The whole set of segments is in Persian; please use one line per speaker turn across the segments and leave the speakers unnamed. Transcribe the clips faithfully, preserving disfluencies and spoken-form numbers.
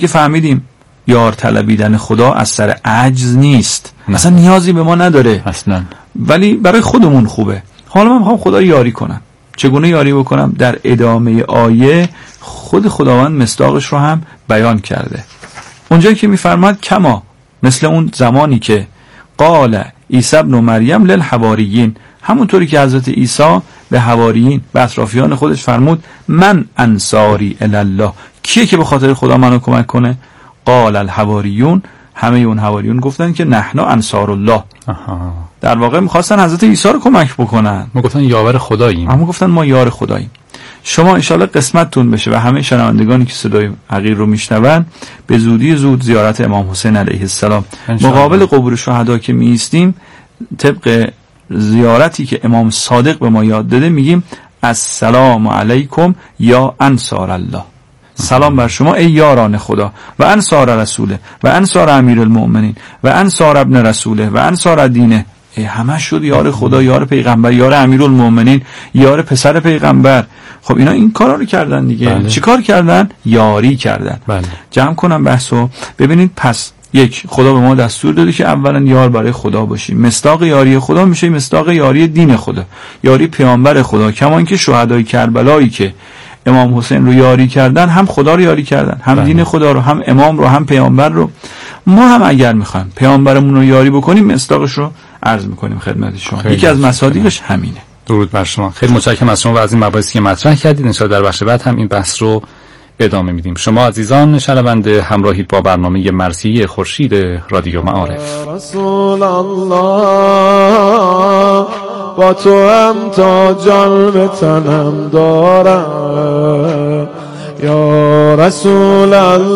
که فهمیدیم یار طلبیدن خدا از سر عجز نیست، اصلا نیازی به ما نداره اصلا، ولی برای خودمون خوبه. حالا من میخوام خدا یاری کنم. چگونه یاری بکنم؟ در ادامه آیه خود خداوند مصداقش رو هم بیان کرده. اونجایی که میفرماد کما، مثل اون زمانی که قال عیسی ابن مریم للحواریین، همونطوری که حضرت عیسی به حواریین، به اطرافیان خودش فرمود من انصاری الله، کیه که به خاطر خدا منو کمک کنه؟ قال الحواریون، همه اون حواریون گفتن که نحن انصار الله. آها. در واقع میخواستن حضرت عیسی رو کمک بکنن، ما گفتن یاور خداییم، اما گفتن ما یار خداییم. شما انشالله قسمتتون بشه و همه شنوندگانی که صدای حقیر رو میشنون به زودی زود زیارت امام حسین علیه السلام مقابل قبور شهدا که میایستیم، طبق زیارتی که امام صادق به ما یاد داده میگیم السلام علیکم یا انصار الله، سلام بر شما ای یاران خدا و انصار رسوله و انصار امیر المؤمنین و انصار ابن رسوله و انصار دینه. همه شد یار خدا، یار پیغمبر، یار امیر المؤمنین، یار پسر پیغمبر. خب اینا این کارا رو کردن دیگه. بله. چی کار کردن؟ یاری کردن. بله. جمع کنم بحثو. ببینید پس یک، خدا به ما دستور داده که اولا یار برای خدا باشیم. مصداق یاری خدا میشه مصداق یاری دین خدا، یاری پیامبر خدا. کما اینکه شهدای کربلایی که امام حسین رو یاری کردن، هم خدا رو یاری کردن، هم بله. دین خدا رو، هم امام رو، هم پیامبر رو. ما هم اگر میخوایم پیامبرمون رو یاری بکنیم، مصداقش رو عرض میکنیم خدمت شما. یکی از مصادیقش همینه. درود بر شما. خیلی متشکرم از شما و از این مباحثی که مطرح کردید. ان شاءالله در بخش بعد هم این بحث رو ادامه میدیم. شما عزیزان شنونده همراهید با برنامه مرثیه خورشید رادیو معارف.
رسول الله با تو هم تا جان به تنم دارم، یا رسول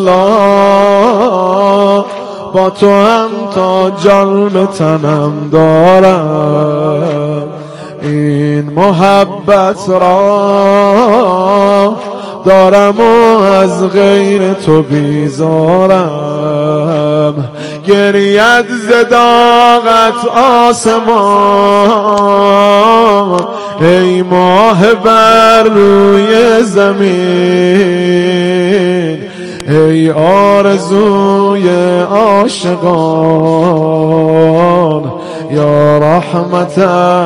الله با تو هم تا جان به تنم دارم، این محبت را دارم و از غیر تو بیزارم، گرید زداغت آسمان ای ماه بر روی زمین، ای آرزوی عاشقان یا رحمت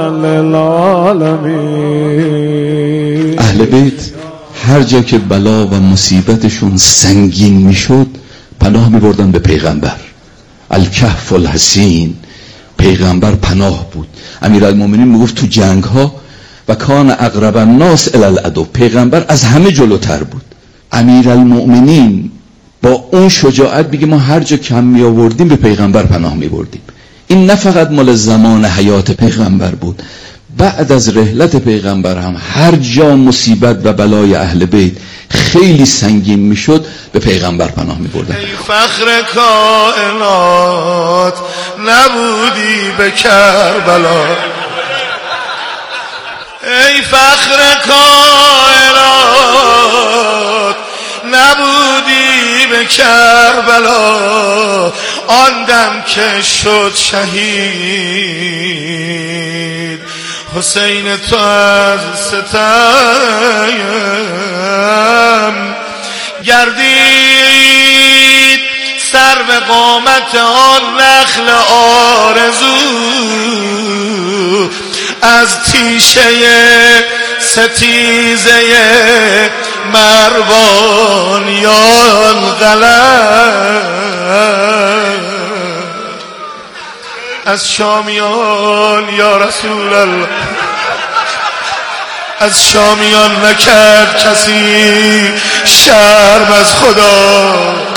للعالمین.
اهل بیت هر جا که بلا و مصیبتشون سنگین میشد پناه میبردن به پیغمبر. الکهف الحسین، پیغمبر پناه بود. امیرالمومنین میگفت تو جنگ ها و کان اقرب الناس الی العدو، پیغمبر از همه جلوتر بود. امیرالمومنین با اون شجاعت میگه ما هر جا کم می آوردیم به پیغمبر پناه می بردیم. این نه فقط مال زمان حیات پیغمبر بود، بعد از رحلت پیغمبر هم هر جا مصیبت و بلای اهل بیت خیلی سنگین میشد به پیغمبر پناه می بردن.
ای فخر کائنات نبودی به کربلا، ای فخر کائنات نبودی به کربلا، آن دم که شد شهید حسین تو از ستم گردید سر به قامت آن نخل آرزو، از تیشه ستیزه مروان یا القلم، از شامیان یا رسول الله، از شامیان نکرد کسی شرم از خدا،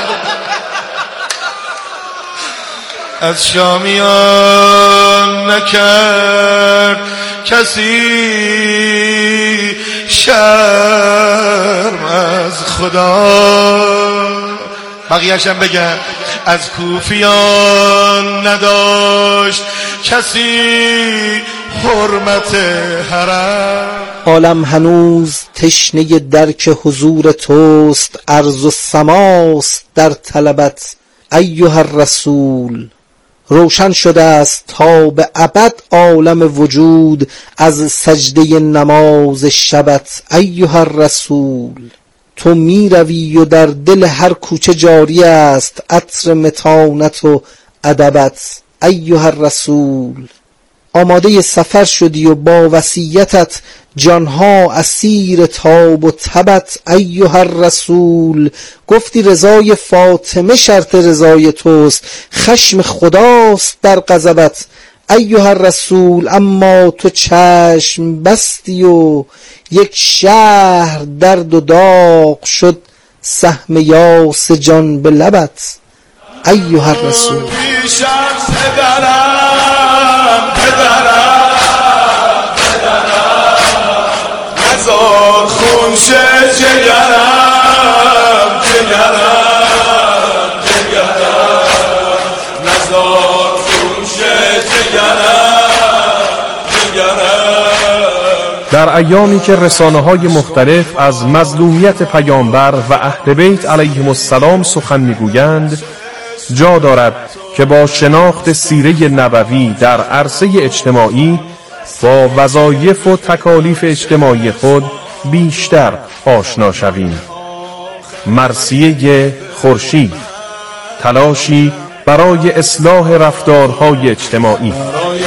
از شامیان نکرد کسی شرم از خدا. بقیه‌شم بگم از کوفیان نداشت کسی حرمت حرم.
عالم هنوز تشنه درک حضور توست، ارض و سماست در طلبت ایها الرسول. روشن شده است تا به ابد عالم وجود از سجده نماز شبت ایها الرسول. تو می روی و در دل هر کوچه جاری است عطر متانت و ادبت. ایها الرسول آماده سفر شدی و با وصیتت جانها اسیر تاب و تبت. ایها الرسول گفتی رضای فاطمه شرط رضای توست، خشم خداست در غضبت. ایها الرسول اما تو چشم بستی و یک شهر درد و داغ شد سهم یاس جان به لبت. ایها الرسول
نزار خون شه جگرم جگرم جگرم نزار خون شه جگرم جگرم.
در ایامی که رسانه‌های مختلف از مظلومیت پیامبر و اهل بیت علیهم السلام سخن میگویند، جا دارد که با شناخت سیره نبوی در عرصه اجتماعی با وظایف و تکالیف اجتماعی خود بیشتر آشنا شویم. مرثیه خورشید، تلاشی برای اصلاح رفتارهای اجتماعی.
برای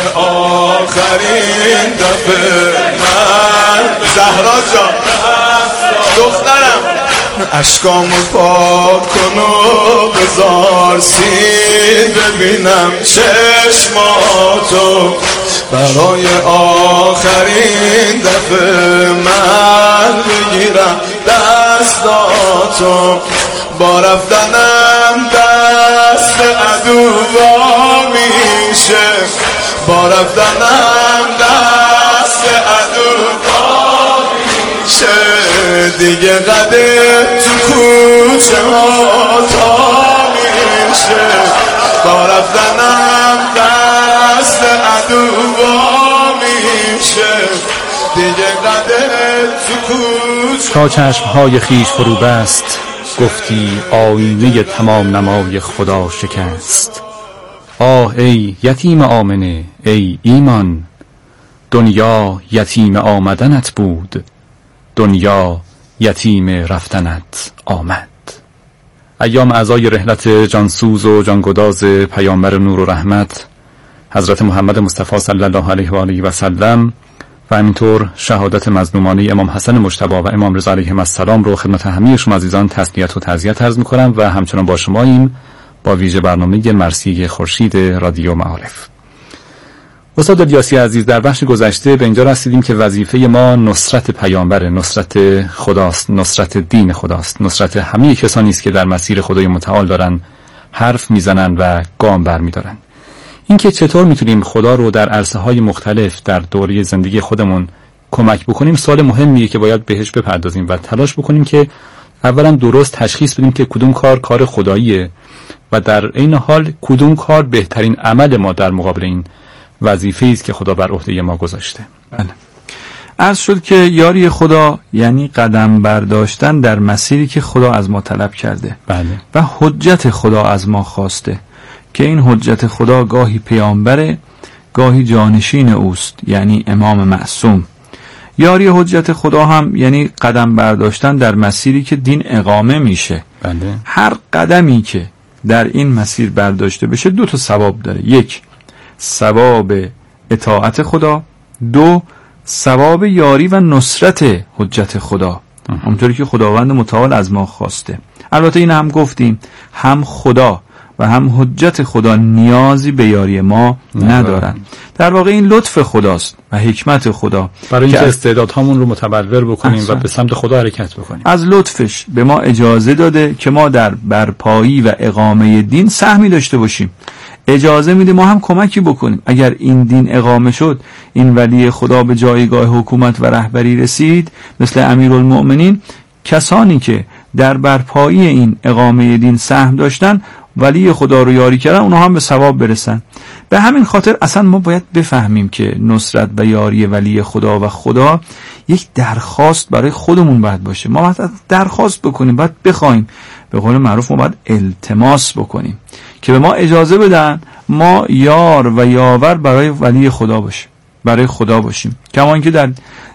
آخرین دفعه من زهرا جان دخترم اشکامو پاک کن و بذار سیر ببینم چشماتو. برای آخرین دفعه من بگیرم دستاتو. با رفتنم دست عدو وا میشه، با رفتنم دست عدو وا میشه. دیگه قدر تو کوچه ها تا میشه، با رفتنم دست عدو وا میشه. دیگه قدر تو کوچه
تا چشمهای خیش فرو بست گفتی آینه تمام نمای خدا شکست. آه ای یتیم آمنه ای ایمان، دنیا یتیم آمدنت بود، دنیا یتیم رفتنت آمد. ایام اعضای رحلت جانسوز و جانگداز پیامبر نور و رحمت حضرت محمد مصطفی صلی الله علیه و آله و سلم و همینطور شهادت مظلومانه امام حسن مجتبی و امام رضا علیهم السلام رو خدمت همه شما عزیزان تسلیت و تعزیت عرض می‌کنم و همچنان با شماییم با ویژه برنامه مرثیه خورشید رادیو معارف. استاد الیاسی عزیز، در بخش گذشته به اینجا رسیدیم که وظیفه ما نصرت پیامبر، نصرت خداست، نصرت دین خداست، نصرت همه کسانی است که در مسیر خدای متعال دارن حرف میزنن و گام برمیدارن. این که چطور میتونیم خدا رو در عرصه‌های مختلف در دوره زندگی خودمون کمک بکنیم سوال مهمیه که باید بهش بپردازیم و تلاش بکنیم که اولا درست تشخیص بدیم که کدوم کار کار خداییه و در این حال کدوم کار بهترین عمل ما در مقابل این وظیفه‌ای است که خدا بر عهده ما گذاشته.
بله. عرض شد که یاری خدا یعنی قدم برداشتن در مسیری که خدا از ما طلب کرده.
بله.
و حجت خدا از ما خواسته که این حجت خدا گاهی پیامبره، گاهی جانشین اوست یعنی امام معصوم. یاری حجت خدا هم یعنی قدم برداشتن در مسیری که دین اقامه میشه.
بله.
هر قدمی که در این مسیر برداشته بشه دو تا ثواب داره. یک، ثواب اطاعت خدا. دو، ثواب یاری و نصرت حجت خدا همونطوری که خداوند متعال از ما خواسته. البته این هم گفتیم هم خدا و هم حجت خدا نیازی به یاری ما ندارن. در واقع این لطف خداست و حکمت خدا
برای اینکه استعدادهامون رو متبلور بکنیم احسن. و به سمت خدا حرکت بکنیم.
از لطفش به ما اجازه داده که ما در برپایی و اقامه دین سهمی داشته باشیم. اجازه میده ما هم کمکی بکنیم. اگر این دین اقامه شد، این ولی خدا به جایگاه حکومت و رهبری رسید مثل امیرالمؤمنین، کسانی که در برپایی این اقامه دین سهم داشتن ولی خدا رو یاری کردن اونها هم به ثواب برسن. به همین خاطر اصلا ما باید بفهمیم که نصرت و یاری ولی خدا و خدا یک درخواست برای خودمون باید باشه. ما باید درخواست بکنیم، باید بخوایم، به قول معروف ما باید التماس بکنیم که به ما اجازه بدن ما یار و یاور برای ولی خدا باشیم، برای خدا باشیم. کما اینکه در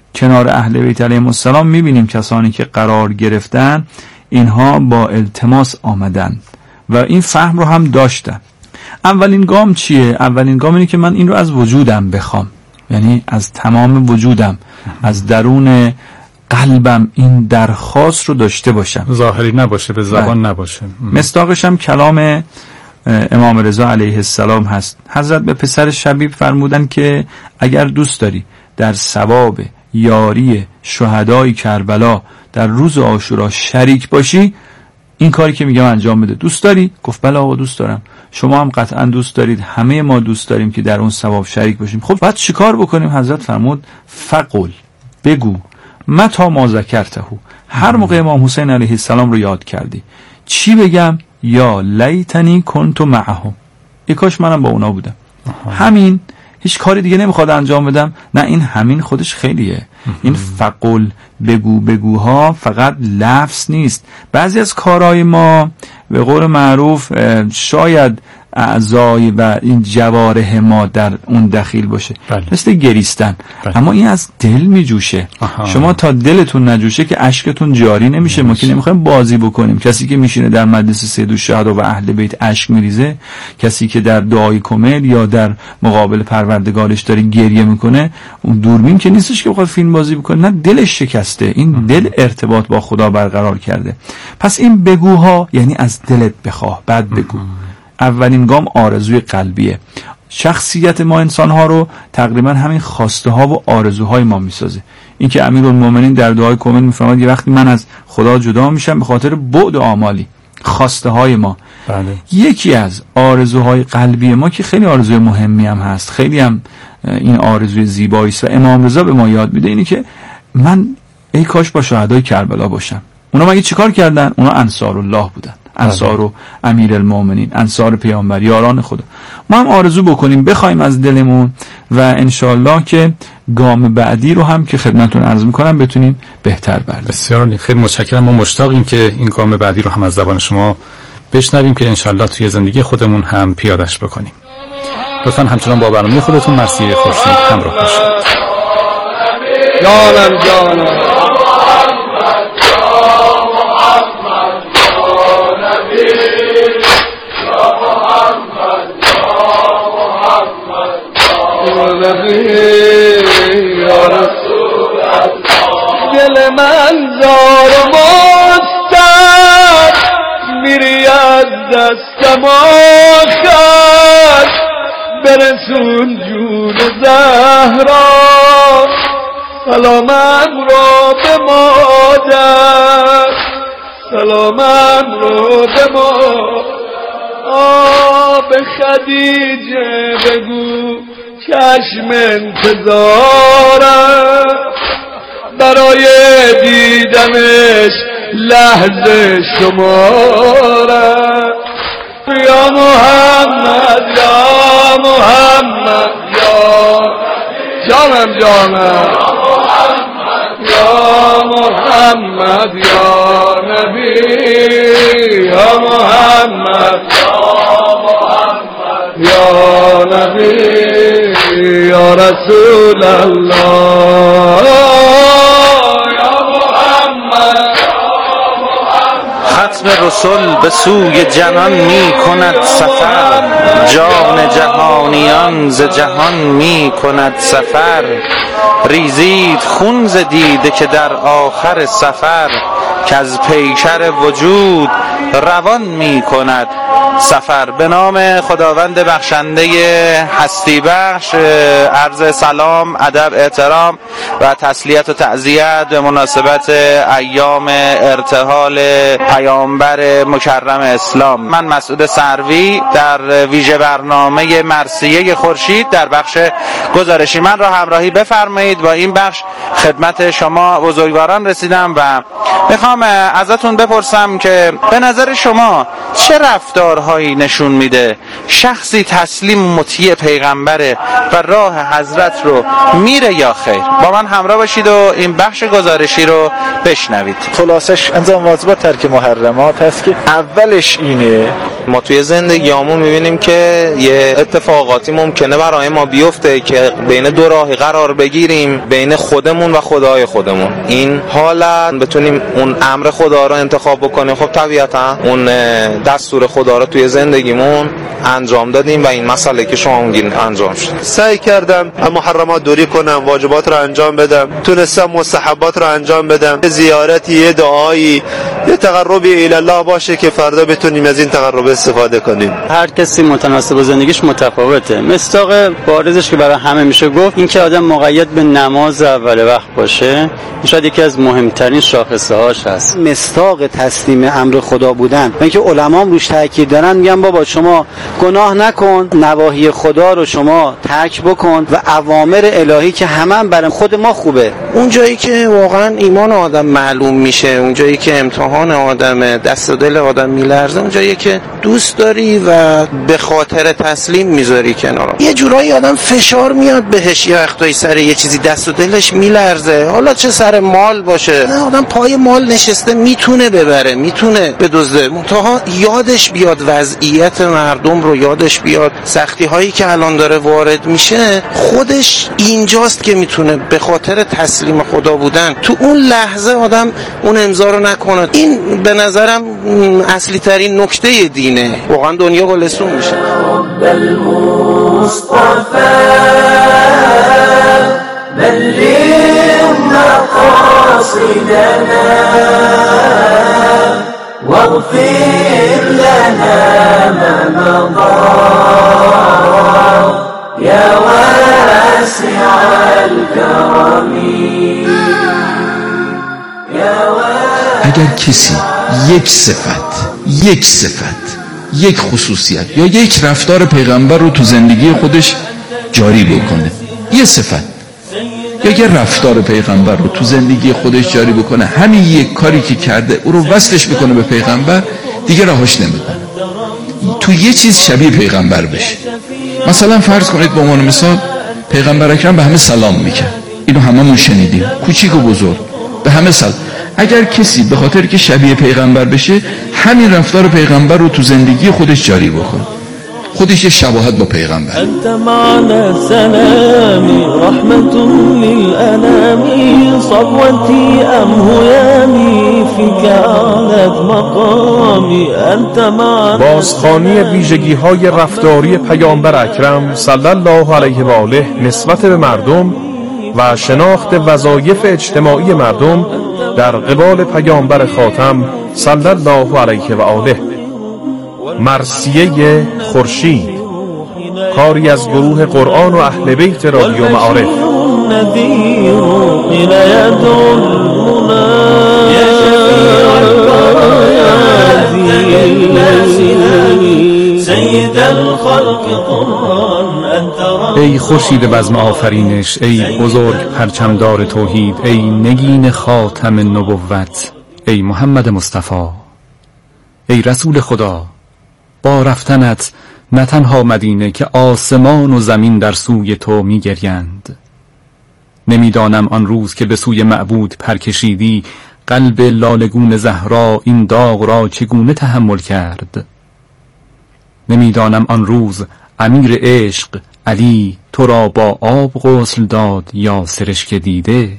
کنار اهل بیت علیهم السلام میبینیم کسانی که قرار گرفتن اینها با التماس آمدن و این فهم رو هم داشتن. اولین گام چیه؟ اولین گام اینه که من این رو از وجودم بخوام، یعنی از تمام وجودم، از درون قلبم این درخواست رو داشته باشم،
ظاهری نباشه، به زبان نباشه.
مصداقش هم کلام امام رضا علیه السلام هست. حضرت به پسر شبیب فرمودن که اگر دوست داری در ثواب یاری شهدای کربلا در روز عاشورا شریک باشی، این کاری که میگم انجام بده. دوست داری؟ گفت بله آقا دوست دارم. شما هم قطعا دوست دارید، همه ما دوست داریم که در اون ثواب شریک باشیم. خب بعد چیکار بکنیم؟ حضرت فرمود فقل، بگو متا ما ذکرته، هر موقع امام حسین علیه السلام رو یاد کردی چی بگم؟ یا لیتنی کنت معهم، ای کاش منم با اونا بودم. همین، هیچ کاری دیگه نمیخواد انجام بدم. نه، این همین خودش خیلیه. این فقل، بگو بگوها فقط لفظ نیست. بعضی از کارهای ما به قول معروف شاید اعضای و این جوارح ما در اون دخیل باشه، بله. مثل گریستن، بله. اما این از دل می جوشه. آها. شما تا دلتون نجوشه که اشکتون جاری نمیشه. ما که نمیخوایم بازی بکنیم. کسی که میشینه در مجلس سید الشهدا و اهل بیت اشک میریزه، کسی که در دعای کمل یا در مقابل پروردگارش داره گریه میکنه، اون دوربین که نیستش که بخواد فیلم بازی بکنه، نه، دلش شکسته. این آها. دل ارتباط با خدا برقرار کرده. پس این بگوها یعنی از دلت بخواه، بعد بگو. آها. اولین گام آرزوی قلبیه. شخصیت ما انسان‌ها رو تقریبا همین خواسته ها و آرزوهای ما میسازه. این که امیرالمومنین در دعای کمل میفرماد یه وقتی من از خدا جدا میشم به خاطر بعد آمالی، خواسته های ما. بله. یکی از آرزوهای قلبی ما که خیلی آرزوی مهمی هم هست، خیلی هم این آرزوی زیبایی است و امام رضا به ما یاد میده، اینی که من ای کاش با شهدای کربلا باشم. اونا مگه چیکار کردن؟ اونا انصار الله بودن، انصار و امیرالمومنین، انصار پیامبر، یاران خدا. ما هم آرزو بکنیم، بخوایم از دلمون و انشالله که گام بعدی رو هم که خدمتتون عرض میکنم بتونیم بهتر برداریم.
بسیار خیلی متشکرم. ما مشتاقیم که این گام بعدی رو هم از زبان شما بشنویم که انشالله توی زندگی خودمون هم پیادش بکنیم. لطفاً همچنان با برنامه خودتون مرسی خورشید همراه باشید.
جانم جانم یا رسول الله، دل من زار و مستر میری از دستم آخر، برسون جون زهرا سلامم را به مادر، سلامم را به مادر. آب خدیجه بگو چشم انتظارم برای دیدنش لحظه شمارم. یا محمد یا محمد یا جانم جانم یا محمد یا نبی یا محمد یا نبی یا رسول الله یا محمد.
ختم رسول به سوی جنان می کند سفر، جان جهانیان ز جهان می کند سفر. ریزید خون ز دیده که در آخر سفر، که از پیکر وجود روان می کند سفر. به نام خداوند بخشنده هستی بخش، عرض سلام، ادب، احترام و تسلیت و تعزیت به مناسبت ایام ارتحال پیامبر مکرم اسلام. من مسعود سروی در ویژه برنامه مرثیه خورشید در بخش گزارشی. من را همراهی بفرمایید. با این بخش خدمت شما بزرگواران رسیدم و میخوام ازتون بپرسم که به نظر شما چه رفتارهایی نشون میده شخصی تسلیم مطیع پیغمبره و راه حضرت رو میره یا خیر؟ با من همراه باشید و این بخش گزارشی رو بشنوید.
خلاصش انجام واجبات ترک محرمات هست که اولش اینه
ما توی زندگیامون میبینیم که یه اتفاقاتی ممکنه برای ما بیفته که بین دو راهی قرار بگیریم، بین خودمون و خدای خودمون. این حالت بتونیم اون امر خدا رو انتخاب بکنیم، خب طبیعتا اون دستور خدا رو توی زندگیمون انجام دادیم و این مسئله که شما میگین انجام شد.
سعی کردم محرمات دوری کنم، واجبات رو انجام بدم، تونستم مستحبات رو انجام بدم. زیارتی، یه دعایی، یه تقربی الی الله باشه که فردا بتونیم از این تقرب استفاده کنیم.
هر کسی متناسب با زندگیش متفاوته. مصداق بارزش که برای همه میشه گفت این که آدم مقید به نماز اول وقت باشه، این شاید یکی از مهمترین شاخصه هاش هست. مصداق تسلیم امر خدا بودن و اینکه علما روش تاکید دارن، میگن بابا شما گناه نکن، نواهی خدا رو شما ترک بکن و اوامر الهی که همه برای خود ما خوبه.
اون جایی که واقعا ایمان آدم معلوم میشه، اون جایی که امتحان آدم دست و دل آدم میلرزه، اون جایی که دوست داری و به خاطر تسلیم میذاری کنار. یه جورایی آدم فشار میاد بهش، یه وقتایی سر یه چیزی دست و دلش میلرزه، حالا چه سر مال باشه، نه آدم پای مال نشسته میتونه ببره، میتونه بدزده، منتها یادش بیاد وضعیت مردم رو، یادش بیاد سختی هایی که الان داره وارد میشه، خودش اینجاست که میتونه به خاطر تسلیم خدا بودن تو اون لحظه آدم اون امضا رو نکنه. این به نظرم اصلی ترین نکته دینه، واقعا دنیا گلستون میشه.
واغفر لنا ما مضى يا واسع الكرم.
اگر کسی یک صفت یک صفت یک خصوصیت یا یک رفتار پیغمبر رو تو زندگی خودش جاری بکنه، یه صفت یا یه رفتار پیغمبر رو تو زندگی خودش جاری بکنه، همین یک کاری که کرده او رو وصلش بکنه به پیغمبر، دیگه رهاش نمیکنه، تو یه چیز شبیه پیغمبر بشه. مثلا فرض کنید به عنوان مثال پیغمبر اکرم به همه سلام میکرد، اینو هممون شنیدیم، کوچیک و بزرگ به همه سلام. اگر کسی به خاطر که شبیه پیغمبر بشه همین رفتار پیغمبر رو تو زندگی خودش جاری بکنه، خودش یه شباهت با پیغمبر.
انت معنا سلامی رحمت للانام صبوتی ام هیامی فیک علت مقامی انت معنا.
بازخوانی ویژگی های رفتاری پیامبر اکرم صلی الله علیه و آله نسبت به مردم و شناخت وظایف اجتماعی مردم در قبال پیامبر خاتم صلی الله علیه و آله. مرثیه خورشید، کاری از گروه قرآن و اهل بیت رادیو معارف.
ای خورشید بزم آفرینش، ای بزرگ پرچمدار توحید، ای نگین خاتم نبوت، ای محمد مصطفی، ای رسول خدا، با رفتنت نه تنها مدینه که آسمان و زمین در سوی تو می گریند. نمیدانم آن روز که به سوی معبود پرکشیدی قلب لالگون زهرا این داغ را چگونه تحمل کرد. نمیدانم آن روز امیر عشق علی تو را با آب غسل داد یا سرشک دیده.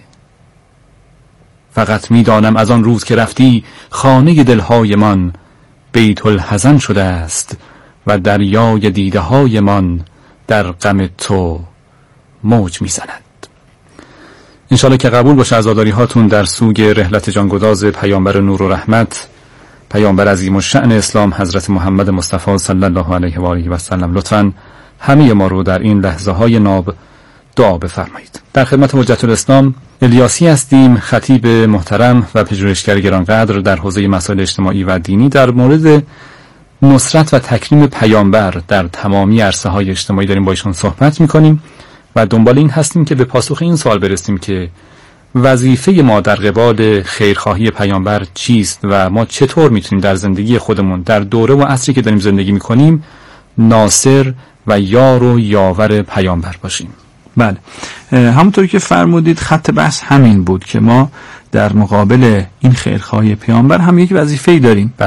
فقط میدانم از آن روز که رفتی خانه دلهای من بیت الحزن شده است و دریای دیده های من در غم تو موج میزند. انشالله که قبول باشه عزاداری هاتون در سوگ رحلت جانگداز پیامبر نور و رحمت، پیامبر عظیم الشأن اسلام حضرت محمد مصطفی صلی الله علیه و آله و سلم. لطفاً همه ما رو در این لحظه های ناب دعا بفرمایید. در خدمت حجت الاسلام الیاسی هستیم، خطیب محترم و پژوهشگر گرانقدر در حوزه مسائل اجتماعی و دینی در مورد نصرت و تکریم پیامبر در تمامی عرصه های اجتماعی داریم با ایشون صحبت میکنیم و دنبال این هستیم که به پاسخ این سوال برسیم که وظیفه ما در قبال خیرخواهی پیامبر چیست و ما چطور میتونیم در زندگی خودمون در دوره و عصری که داریم زندگی میکنیم ناصر و یار و یاور پیامبر باشیم.
بله، همونطور که فرمودید خط بحث همین بود که ما در مقابل این خیرخواهی پیامبر هم یک وظیفه‌ای داریم.
بله.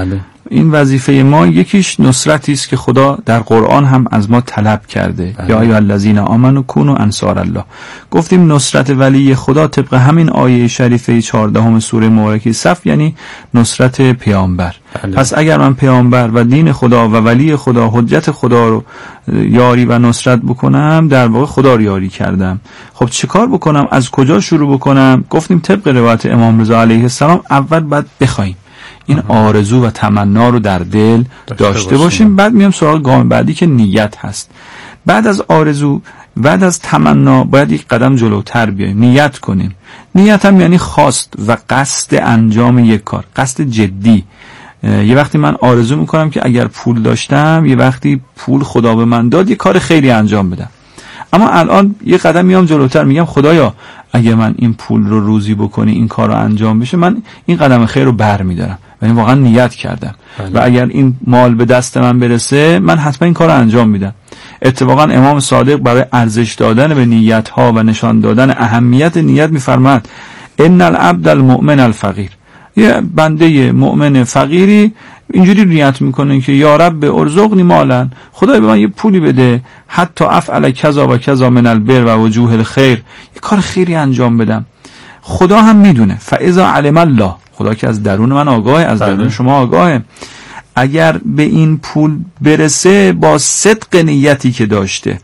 این وظیفه ما یکیش نصرتی است که خدا در قرآن هم از ما طلب کرده. یا ایها الذین آمنوا کونوا انصار الله. گفتیم نصرت ولی خدا طبق همین آیه شریفه چهاردهم سوره مبارکه صف یعنی نصرت پیامبر. بله. پس اگر من پیامبر و دین خدا و ولی خدا حجت خدا رو یاری و نصرت بکنم، در واقع خدا رو یاری کردم. خب چه کار بکنم؟ از کجا شروع بکنم؟ گفتیم طبق روایت امام رضا علیه السلام اول باید بخوایم این آرزو و تمنا رو در دل داشته, داشته باشیم. باشیم بعد میام سراغ گام بعدی که نیت هست. بعد از آرزو، بعد از تمنا باید یک قدم جلوتر بیایم، نیت کنیم. نیت هم یعنی خواست و قصد انجام یک کار، قصد جدی. یه وقتی من آرزو میکنم که اگر پول داشتم، یه وقتی پول خدا به من داد، یه کار خیلی انجام بدم. اما الان یه قدم میام جلوتر، میگم خدایا اگه من این پول رو روزی بکنی، این کار رو انجام بشه، من این قدم خیر رو بر میدارم، یعنی واقعا نیت کردم. بله. و اگر این مال به دست من برسه، من حتما این کار رو انجام میدم. اتفاقا امام صادق برای ارزش دادن به نیت ها و نشان دادن اهمیت نیت میفرماد ان العبد المؤمن الفقیر. یه بنده مؤمن فقیری اینجوری نیت میکنه که یا رب ارزقنی مالا، خدای به من یه پولی بده، حتی افعل کذا و کذا من البر و وجوه الخیر، یه کار خیری انجام بدم. خدا هم میدونه، فاذا علم الله، خدا که از درون من آگاهه، از درون شما آگاهه. اگر به این پول برسه با صدق نیتی که داشته،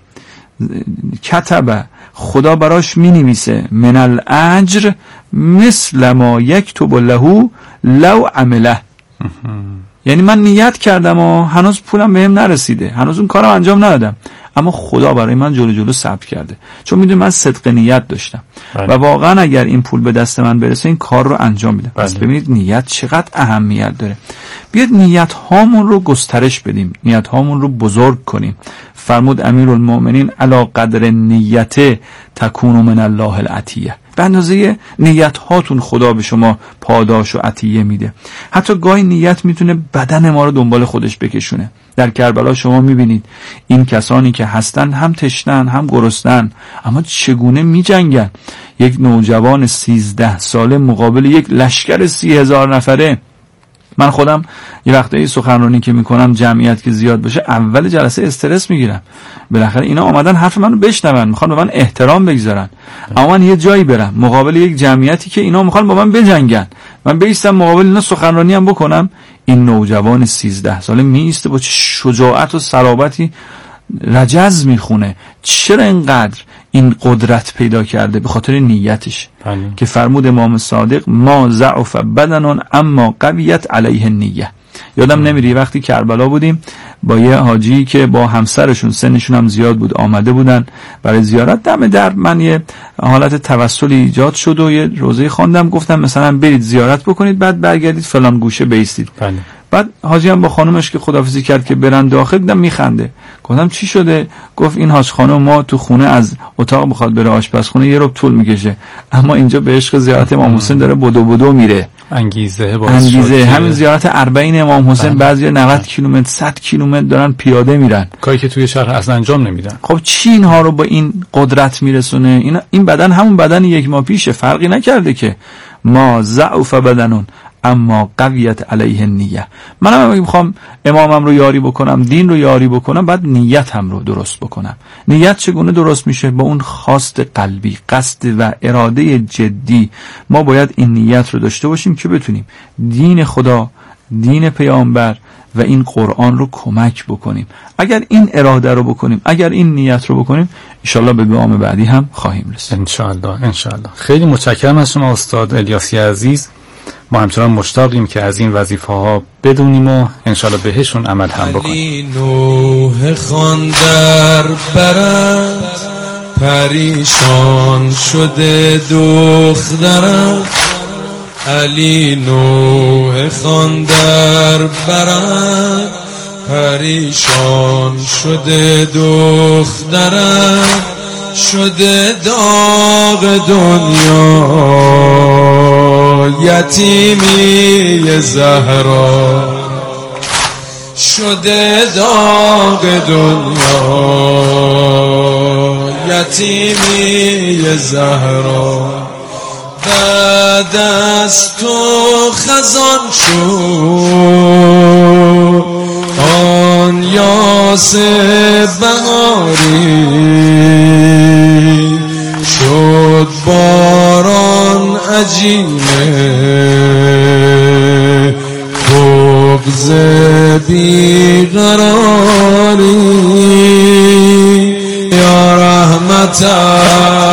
کتبه، خدا براش می نویسه من الاجر مثل ما یکتب له لو عمله. یعنی من نیت کردم و هنوز پولم بهم نرسیده، هنوز اون کارم انجام ندادم، اما خدا برای من جلو جلو ثبت کرده، چون میدونه من صدق نیت داشتم. بله. و واقعا اگر این پول به دست من برسه، این کار رو انجام میدم. بله. پس ببینید نیت چقدر اهمیت داره. بیاد نیت هامون رو گسترش بدیم، نیت هامون رو بزرگ کنیم. فرمود امیرالمؤمنین علی قدر نیت تکون من الله العطیه. به اندازه نیت هاتون خدا به شما پاداش و عطیه میده. حتی گاهی نیت میتونه بدن ما رو دنبال خودش بکشونه. در کربلا شما میبینید این کسانی که هستن هم تشنن هم گرسنن، اما چگونه میجنگن. یک نوجوان سیزده ساله مقابل یک لشکر سی هزار نفره. من خودم یه وقتایی سخنرانی که میکنم، جمعیت که زیاد باشه، اول جلسه استرس میگیرم. بالاخره اینا آمدن حرف منو بشنون، میخوان به من احترام بگذارن، اما من یه جایی برم مقابل یک جمعیتی که اینا میخوان با من بجنگن، من بیستم مقابل اینا سخنرانی هم بکنم. این نوجوان سیزده ساله میسته با چه شجاعت و صلابتی رجز میخونه. چرا اینقدر این قدرت پیدا کرده؟ به خاطر نیتش. بله. که فرمود امام صادق ما ضعف بدن اما قویت علیه النیه. یادم نمیره وقتی کربلا بودیم با یه حاجی که با همسرشون سنشون هم زیاد بود آمده بودن برای زیارت، دم در من یه حالت توسلی ایجاد شد و یه روزه خواندم، گفتم مثلا برید زیارت بکنید بعد برگردید فلان گوشه بیستید. بله. بعد حاجی هم با خانومش که خداحافظی کرد که برن داخل، دیدم میخنده. گفتم چی شده؟ گفت این حاج خانم ما تو خونه از اتاق بخواد بره آشپزخونه یه ربع طول میکشه، اما اینجا به عشق زیارت امام حسین داره بدو بدو میره. انگیزه انگیزه همین زیارت اربعین امام حسین بعضی نود کیلومتر صد کیلومتر دارن پیاده میرن، کاری که توی شهر اصلا انجام نمیدن. خب چی اینها رو با این قدرت میرسونه؟ این این بدن همون بدن یک ماه پیشه، فرقی نکرده که. ما ضعف بدنون اما قویت علیه نیه. منم اگه میخوام امامم رو یاری بکنم، دین رو یاری بکنم، بعد نیت هم رو درست بکنم. نیت چگونه درست میشه؟ با اون خواست قلبی، قصد و اراده جدی. ما باید این نیت رو داشته باشیم که بتونیم دین خدا، دین پیامبر و این قرآن رو کمک بکنیم. اگر این اراده رو بکنیم، اگر این نیت رو بکنیم، انشالله به گام بعدی هم خواهیم رسید. انشالله انشالله. خیلی متشکرم از شما استاد الیاسی عزیز. ما همچنان مشتاقیم که از این وظیفه ها بدونیم و انشالله بهشون عمل هم بکنیم.
علی نوح خان در برد پریشان شده دخترم، علی نوح خان در برد پریشان شده دخترم، شده داغ دنیا یتیمی زهرا، شده داغ دنیا یتیمی زهرا، بعد از تو خزان شد آن یاس بهاری شد باران عجینه بغض بیقراری یا رحمتا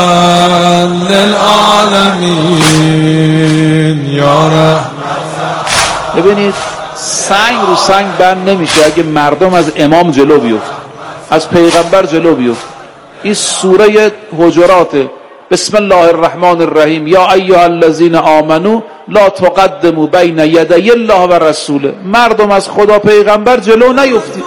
للعالمین یا رحمتا.
ببینید سنگ رو سنگ بند نمیشه اگه مردم از امام جلو بیفت، از پیغمبر جلو بیفت. این سوره حجرات، بسم الله الرحمن الرحیم، یا ایها الذین آمنو لا تقدموا بین یدی الله و رسوله. مردم از خدا پیغمبر جلو نیفتید.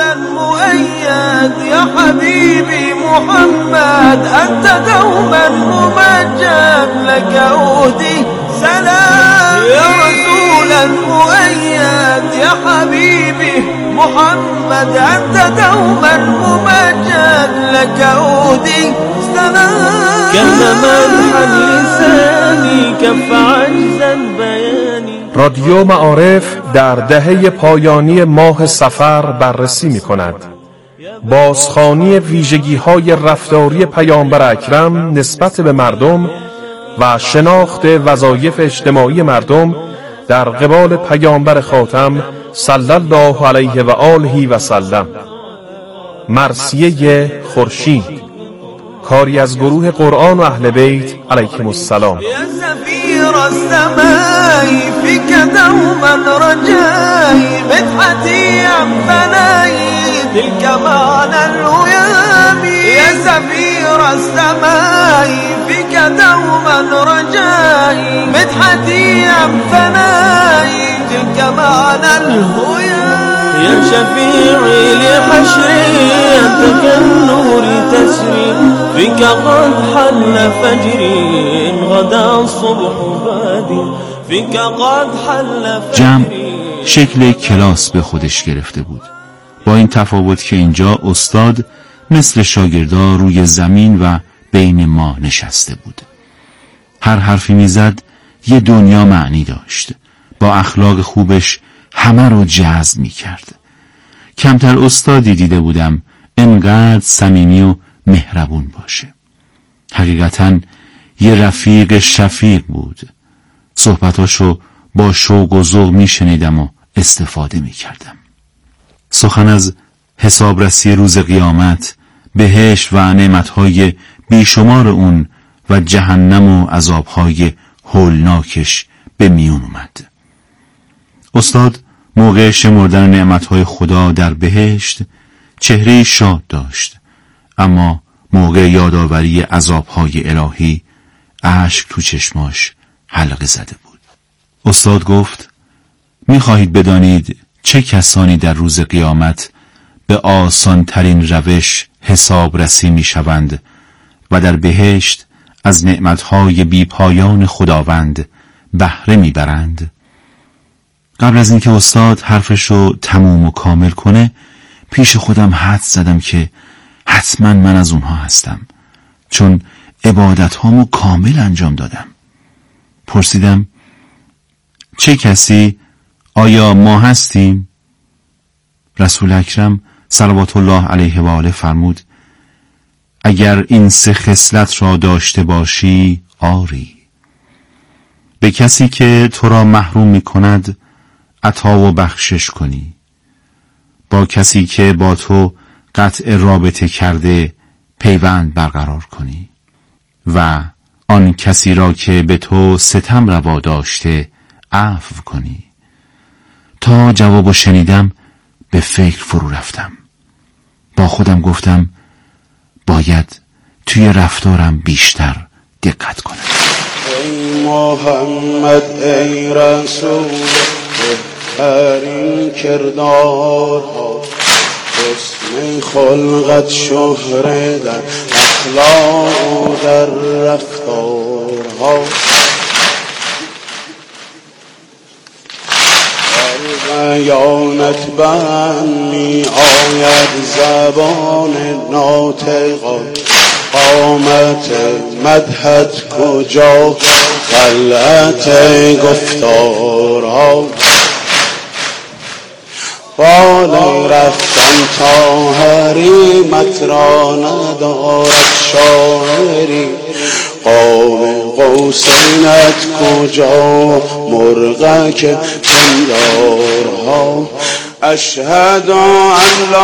يا حبيبي محمد أنت دوما ممجد لك أودي سلام يا رسول المؤيد يا حبيبي محمد أنت دوما ممجد لك أودي سلام كلما الحل لساني كف عجزا بياني.
رادیو معارف در دهه پایانی ماه صفر بررسی می کند. بازخوانی ویژگی‌های رفتاری پیامبر اکرم نسبت به مردم و شناخت وظایف اجتماعی مردم در قبال پیامبر خاتم صلی الله علیه و آله و سلم. مرثیه خورشید، کاری از گروه قرآن و اهل بیت علیهم السلام.
يا سفير السماء فيك دوما رجائي مدحتي عن بناي تلك معنى الهيام. يا سفير السماء فيك دوما رجائي مدحتي عن بناي تلك معنى الهيام. يا شفيعي لحشري أنت كالنور تسري فيك قد حل فجري إن غدا الصبح بادي فيك قد حل فجري.
جمع شکل کلاس به خودش گرفته بود، با این تفاوت که اینجا استاد مثل شاگردا روی زمین و بین ما نشسته بود. هر حرفی میزد یه دنیا معنی داشت، با اخلاق خوبش همه رو جذب میکرد. کمتر استادی دیده بودم انقدر صمیمی و مهربون باشه. حقیقتاً یه رفیق شفیق بود. صحبتاشو با شوق و ذوق میشنیدم و استفاده میکردم. سخن از حسابرسی روز قیامت، بهشت و نعمتهای بیشمار اون و جهنم و عذابهای هولناکش به میون اومد. استاد موقع شمردن نعمتهای خدا در بهشت چهره شاد داشت، اما موقع یادآوری عذابهای الهی اشک تو چشماش حلقه زده بود. استاد گفت میخواهید بدانید چه کسانی در روز قیامت به آسان ترین روش حسابرسی میشوند و در بهشت از نعمتهای بی پایان خداوند بهره میبرند؟ قبل از اینکه استاد حرفشو تموم و کامل کنه پیش خودم حدس زدم که حتما من از اونها هستم، چون عبادت هامو کامل انجام دادم. پرسیدم چه کسی؟ آیا ما هستیم؟ رسول اکرم صلوات الله علیه و آله فرمود اگر این سه خصلت را داشته باشی آری. به کسی که تو را محروم می کند عطا و بخشش کنی، با کسی که با تو قطع رابطه کرده پیوند برقرار کنی و آن کسی را که به تو ستم روا داشته عفو کنی. تا جوابو شنیدم به فکر فرو رفتم. با خودم گفتم باید توی رفتارم بیشتر دقت کنم.
ای محمد ای رسول بهترین کردارها، حسن خلقت شهره در اخلاق و در رفتارها، در بیانت بند می آید زبان ناطقان، قامت مدحت کجا خلعت گفتارها بالای رفتم تا حریمت را ندارد شاعری قاب قوسینت کجا مرغک پندارها اشهد ان